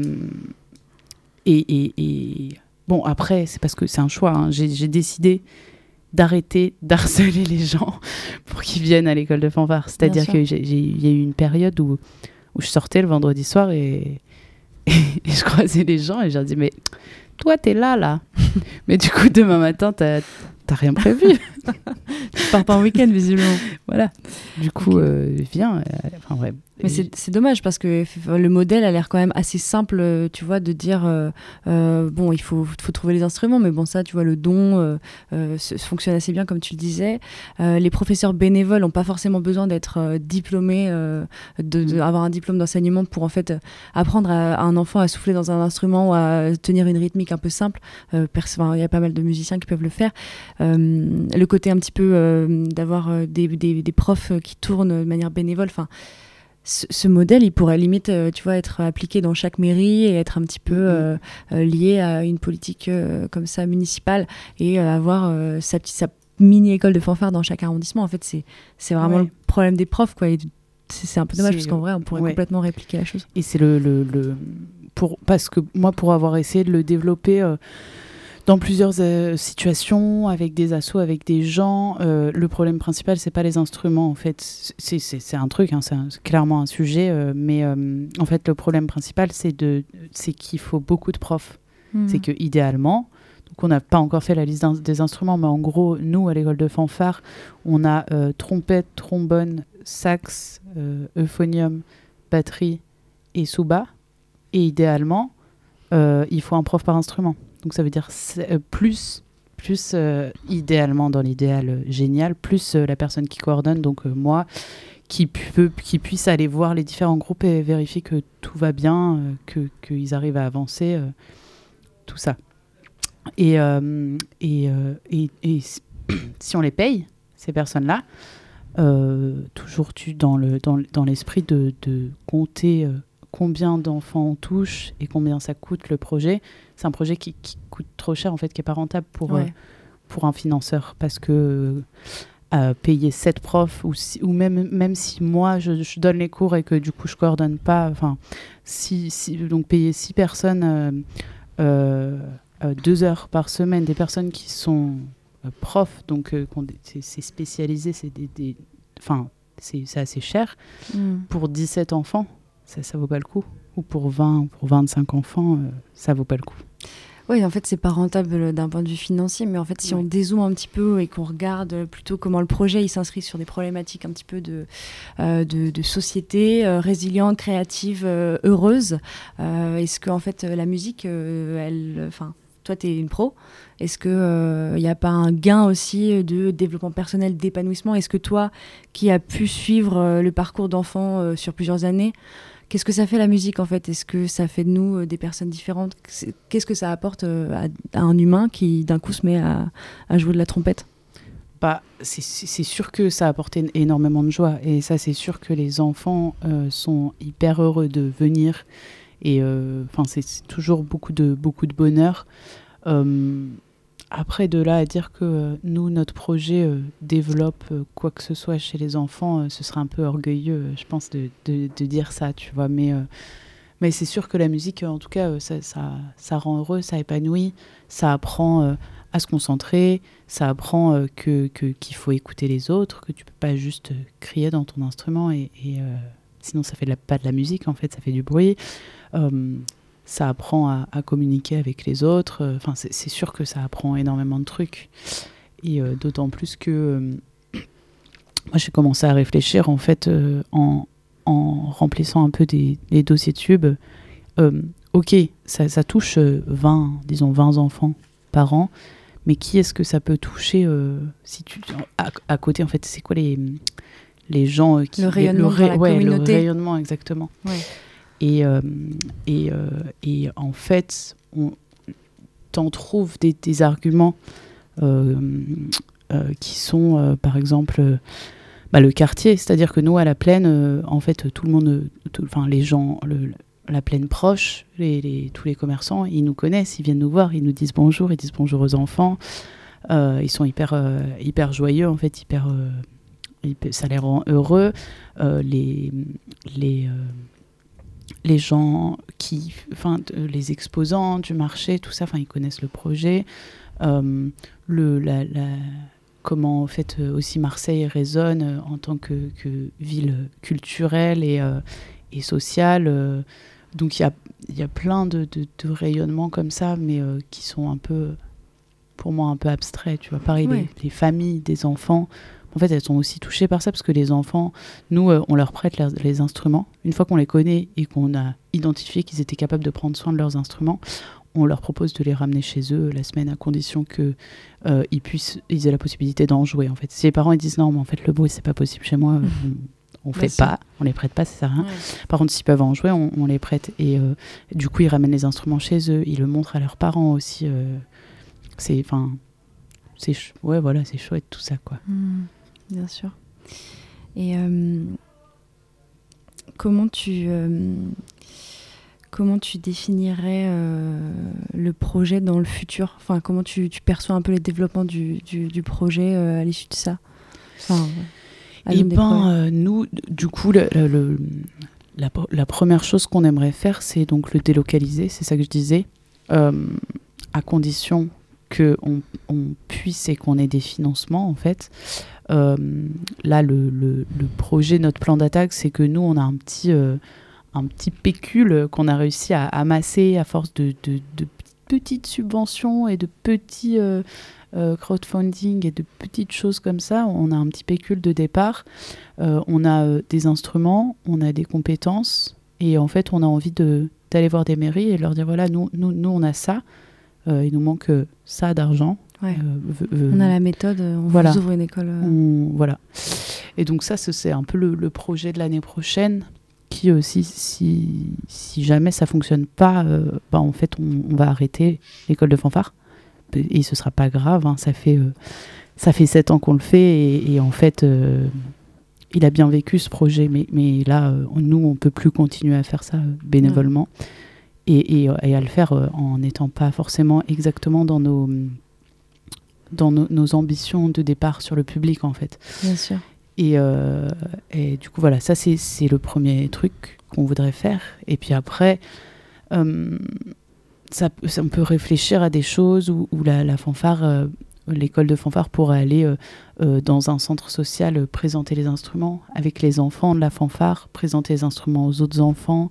D: bon, après, c'est parce que c'est un choix. Hein. J'ai décidé d'arrêter d'harceler les gens pour qu'ils viennent à l'école de fanfare. C'est-à-dire qu'il y a eu une période où je sortais le vendredi soir et je croisais les gens et je leur dis, mais toi, t'es là. Mais du coup, demain matin, t'as rien prévu.
A: Tu pars pas en week-end, visiblement.
D: Voilà. Du coup, viens. Ouais.
A: Mais c'est dommage parce que le modèle a l'air quand même assez simple, tu vois, de dire bon, il faut trouver les instruments, mais bon, ça, tu vois, le don fonctionne assez bien, comme tu le disais. Les professeurs bénévoles n'ont pas forcément besoin d'être diplômés, d'avoir un diplôme d'enseignement pour en fait apprendre à un enfant à souffler dans un instrument ou à tenir une rythmique un peu simple. Il y a pas mal de musiciens qui peuvent le faire. Le côté un petit peu d'avoir des profs qui tournent de manière bénévole, enfin. Ce modèle, il pourrait limite, tu vois, être appliqué dans chaque mairie et être un petit peu lié à une politique comme ça municipale et avoir sa mini-école de fanfare dans chaque arrondissement. En fait, c'est vraiment le problème des profs, quoi. Et c'est un peu dommage parce qu'en vrai, on pourrait complètement répliquer la chose.
D: Et c'est parce que moi, pour avoir essayé de le développer dans plusieurs situations, avec des assos, avec des gens, le problème principal, c'est pas les instruments, en fait. C'est un truc, hein, c'est clairement un sujet, mais en fait, le problème principal, c'est qu'il faut beaucoup de profs. C'est que idéalement, donc on n'a pas encore fait la liste des instruments, mais en gros, nous, à l'école de fanfare, on a trompette, trombone, sax, euphonium, batterie et souba. Et idéalement, il faut un prof par instrument. Donc ça veut dire plus idéalement, dans l'idéal génial, plus la personne qui coordonne, donc moi, qui puisse aller voir les différents groupes et vérifier que tout va bien, qu'ils arrivent à avancer, tout ça. Et si on les paye, ces personnes-là, toujours dans l'esprit de compter combien d'enfants on touche et combien ça coûte le projet. C'est un projet qui coûte trop cher, en fait, qui n'est pas rentable pour un financeur, parce que payer 7 profs ou même si moi je donne les cours et que du coup je coordonne pas, enfin donc payer 6 personnes 2 heures par semaine, des personnes qui sont profs, donc c'est spécialisé, c'est assez cher pour 17 enfants. Ça vaut pas le coup. Ou pour 20 ou pour 25 enfants, ça vaut pas le coup.
A: Oui, en fait, c'est pas rentable d'un point de vue financier, mais en fait, si on dézoome un petit peu et qu'on regarde plutôt comment le projet il s'inscrit sur des problématiques un petit peu de société résiliente, créative, heureuse, est-ce que en fait la musique, toi, tu es une pro. Est-ce qu'il n'y a pas un gain aussi de développement personnel, d'épanouissement ? Est-ce que toi, qui as pu suivre le parcours d'enfants sur plusieurs années, qu'est-ce que ça fait la musique en fait ? Est-ce que ça fait de nous des personnes différentes ? Qu'est-ce que ça apporte à un humain qui d'un coup se met à jouer de la trompette ?
D: C'est sûr que ça apporte énormément de joie. Et ça, c'est sûr que les enfants sont hyper heureux de venir. Et c'est toujours beaucoup de bonheur. Après, de là à dire que nous, notre projet développe quoi que ce soit chez les enfants, ce serait un peu orgueilleux, je pense, de dire ça, tu vois. Mais c'est sûr que la musique, en tout cas, ça rend heureux, ça épanouit, ça apprend à se concentrer, ça apprend qu'il faut écouter les autres, que tu peux pas juste crier dans ton instrument et sinon ça fait pas de la musique en fait, ça fait du bruit. Ça apprend à communiquer avec les autres. Enfin, c'est sûr que ça apprend énormément de trucs. Et d'autant plus que moi, j'ai commencé à réfléchir, en fait, en remplissant un peu des dossiers de tubes. Ok, ça touche 20 enfants par an, mais qui est-ce que ça peut toucher si à côté, en fait, c'est quoi les gens qui...
A: Le rayonnement dans la communauté.
D: Le rayonnement, exactement.
A: Ouais.
D: Et en fait, t'en trouves des arguments qui sont, par exemple, le quartier. C'est-à-dire que nous, à la Plaine, en fait, tout le monde, les gens, la Plaine proche, tous les commerçants, ils nous connaissent, ils viennent nous voir, ils nous disent bonjour aux enfants. Ils sont hyper joyeux, en fait, ça les rend heureux. Les gens les exposants du marché, tout ça, ils connaissent le projet. Comment en fait aussi Marseille résonne en tant que ville culturelle et sociale. Donc il y a plein de rayonnements comme ça, mais qui sont un peu, pour moi, un peu abstraits. Tu vois, pareil,
A: ouais.
D: les familles des enfants. En fait, elles sont aussi touchées par ça parce que les enfants, nous, on leur prête les instruments. Une fois qu'on les connaît et qu'on a identifié qu'ils étaient capables de prendre soin de leurs instruments, on leur propose de les ramener chez eux la semaine à condition qu'ils aient la possibilité d'en jouer. En fait, si les parents ils disent non, mais en fait le bruit c'est pas possible chez moi, on fait pas, on les prête pas, ça sert à rien. Ouais. Par contre, s'ils peuvent en jouer, on les prête et du coup ils ramènent les instruments chez eux, ils le montrent à leurs parents aussi. C'est chouette tout ça quoi.
A: Bien sûr. Et comment tu définirais le projet dans le futur ? Enfin, comment tu perçois un peu les développements du projet à l'issue de ça ?
D: Nous, du coup, la première chose qu'on aimerait faire, c'est donc le délocaliser, c'est ça que je disais, à condition qu'on puisse et qu'on ait des financements, en fait. Là, le projet, notre plan d'attaque, c'est que nous, on a un petit pécule qu'on a réussi à amasser à force de petites subventions et de petits crowdfunding et de petites choses comme ça. On a un petit pécule de départ. On a des instruments, on a des compétences et en fait, on a envie d'aller voir des mairies et leur dire voilà, nous on a ça. Il nous manque ça d'argent.
A: Ouais. On a la méthode, on vous ouvre une école.
D: Voilà. Et donc ça, c'est un peu le projet de l'année prochaine qui, si jamais ça ne fonctionne pas, en fait, on va arrêter l'école de fanfare. Et ce ne sera pas grave. Hein, ça fait 7 ans qu'on le fait. Et en fait, il a bien vécu ce projet. Mais là, nous, on ne peut plus continuer à faire ça bénévolement. Et à le faire en n'étant pas forcément exactement dans nos ambitions de départ sur le public, en fait.
A: Bien sûr.
D: Et du coup, voilà, ça, c'est le premier truc qu'on voudrait faire. Et puis après, on peut réfléchir à des choses où la fanfare, l'école de fanfare pourrait aller dans un centre social, présenter les instruments avec les enfants de la fanfare, présenter les instruments aux autres enfants,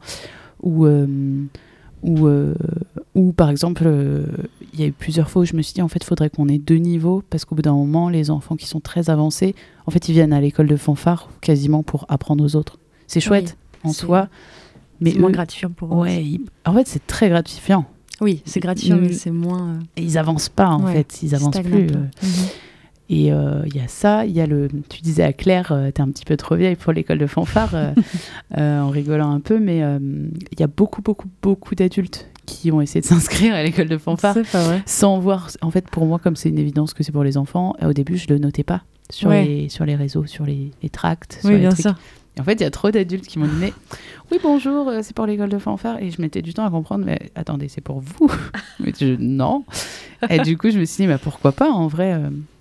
D: ou par exemple, il y a eu plusieurs fois où je me suis dit en fait il faudrait qu'on ait 2 niveaux parce qu'au bout d'un moment les enfants qui sont très avancés en fait ils viennent à l'école de fanfare quasiment pour apprendre aux autres. C'est chouette en soi, mais
A: c'est moins gratifiant pour eux.
D: Ouais, en fait c'est très gratifiant.
A: Oui, c'est gratifiant mais c'est moins...
D: Et ils avancent pas en fait, ils avancent plus. Et il y a ça, il y a tu disais à Claire, t'es un petit peu trop vieille pour l'école de fanfare, en rigolant un peu, mais il y a beaucoup d'adultes qui ont essayé de s'inscrire à l'école de fanfare.
A: C'est pas vrai.
D: Sans voir, en fait pour moi comme c'est une évidence que c'est pour les enfants, au début je le notais pas sur les réseaux, sur les tracts, sur les
A: bien
D: trucs.
A: sûr.
D: Et en fait il y a trop d'adultes qui m'ont dit mais oui bonjour, c'est pour l'école de fanfare, et je mettais du temps à comprendre mais attendez c'est pour vous. Mais non. Et du coup je me suis dit mais pourquoi pas en vrai.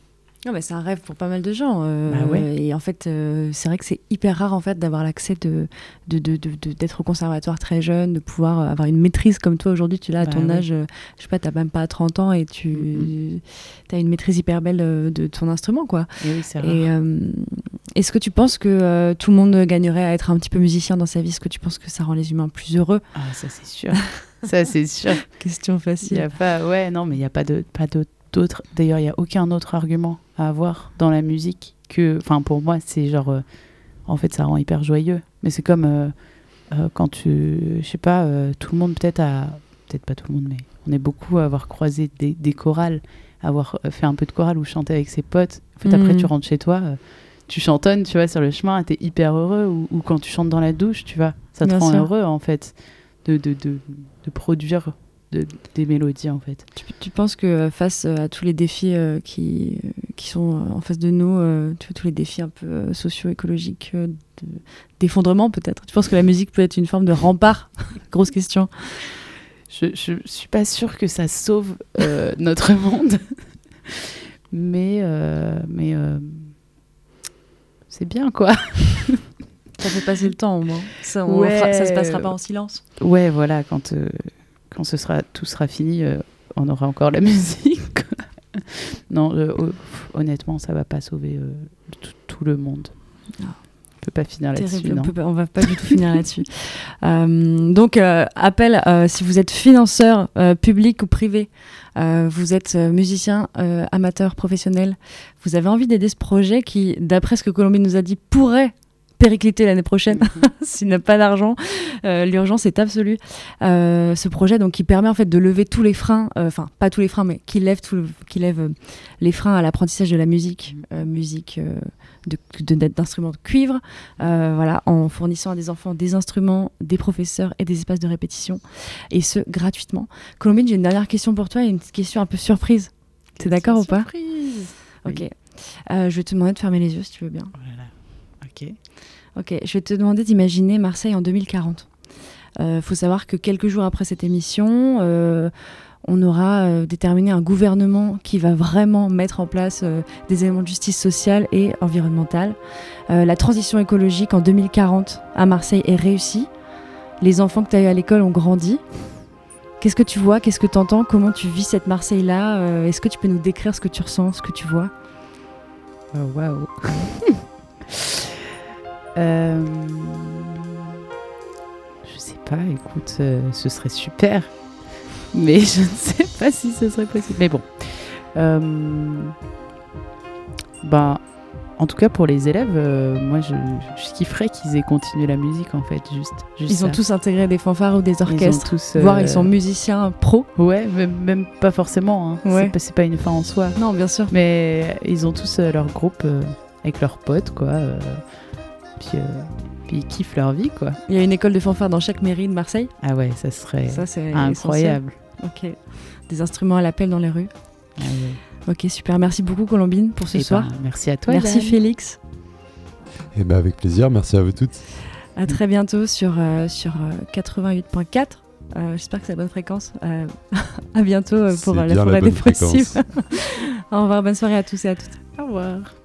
A: Non, mais c'est un rêve pour pas mal de gens.
D: Bah ouais.
A: Et en fait, c'est vrai que c'est hyper rare en fait, d'avoir l'accès d'être au conservatoire très jeune, de pouvoir avoir une maîtrise comme toi aujourd'hui. Tu l'as à ton âge, je sais pas, t'as même pas 30 ans et tu as une maîtrise hyper belle de ton instrument, quoi.
D: Et oui, c'est rare.
A: Et est-ce que tu penses que tout le monde gagnerait à être un petit peu musicien dans sa vie? Est-ce que tu penses que ça rend les humains plus heureux?
D: Ah, ça c'est sûr. Ça c'est sûr.
A: Question facile.
D: Il y a pas, ouais, non, mais il y a pas d'autres. D'ailleurs, il y a aucun autre argument à avoir dans la musique que, enfin, pour moi, c'est genre, en fait, ça rend hyper joyeux. Mais c'est comme quand je sais pas, tout le monde peut-être pas tout le monde, mais on est beaucoup à avoir croisé des chorales, avoir fait un peu de chorale ou chanter avec ses potes. En fait, après, tu rentres chez toi. Tu chantonnes, tu vois, sur le chemin, t'es hyper heureux, ou quand tu chantes dans la douche, tu vois, ça te rend heureux, en fait, de produire des mélodies, en fait.
A: Tu penses que face à tous les défis qui sont en face de nous, tu vois, tous les défis un peu socio-écologiques, d'effondrement peut-être, tu penses que la musique peut être une forme de rempart? Grosse question.
D: Je suis pas sûre que ça sauve notre monde, mais c'est bien, quoi.
A: Ça fait passer le temps, au moins. Ça se passera pas en silence.
D: Ouais, voilà, quand tout sera fini, on aura encore la musique. Non, honnêtement, ça va pas sauver tout le monde. Non. On peut pas finir là-dessus.
A: On va pas du tout finir là-dessus. Donc, appel, si vous êtes financeur public ou privé, vous êtes musicien, amateur, professionnel, vous avez envie d'aider ce projet qui, d'après ce que Colombine nous a dit, pourrait péricliter l'année prochaine s'il n'a pas d'argent. L'urgence est absolue. Ce projet donc, qui permet en fait de lever tous les freins, enfin pas tous les freins, mais qui lève les freins à l'apprentissage de la musique, d'instruments de cuivre, voilà, en fournissant à des enfants des instruments, des professeurs et des espaces de répétition, et ce gratuitement. Colombine, j'ai une dernière question pour toi, et une question un peu surprise. T'es d'accord ou pas?
D: Surprise.
A: Ok. Oui. Je vais te demander de fermer les yeux si tu veux bien.
D: Oh là là.
A: Ok, je vais te demander d'imaginer Marseille en 2040. Faut savoir que quelques jours après cette émission, on aura déterminé un gouvernement qui va vraiment mettre en place des éléments de justice sociale et environnementale. La transition écologique en 2040 à Marseille est réussie. Les enfants que tu as eu à l'école ont grandi. Qu'est-ce que tu vois? Qu'est-ce que tu entends? Comment tu vis cette Marseille-là? Est-ce que tu peux nous décrire ce que tu ressens, ce que tu vois?
D: Waouh. Je sais pas, écoute, ce serait super, mais je ne sais pas si ce serait possible. Mais bon, en tout cas pour les élèves, moi je kifferais qu'ils aient continué la musique en fait, juste
A: ils ont tous intégré des fanfares ou des orchestres,
D: tous,
A: voire ils sont musiciens pro.
D: Ouais, même pas forsément, hein.
A: Ouais.
D: C'est pas une fin en soi.
A: Non, bien sûr.
D: Mais ils ont tous leur groupe avec leurs potes, quoi. Puis ils kiffent leur vie, quoi.
A: Il y a une école de fanfare dans chaque mairie de Marseille.
D: Ah ouais, ça serait
A: c'est
D: incroyable.
A: Ok. Des instruments à l'appel dans les rues.
D: Ah ouais.
A: Ok, super. Merci beaucoup Colombine pour ce soir.
D: Merci à toi.
A: Merci Dan. Félix.
C: Et avec plaisir. Merci à vous toutes. À
A: très bientôt sur 88.4. J'espère que c'est la bonne fréquence. À bientôt pour la forêt des possibles. Au revoir. Bonne soirée à tous et à toutes.
D: Au revoir.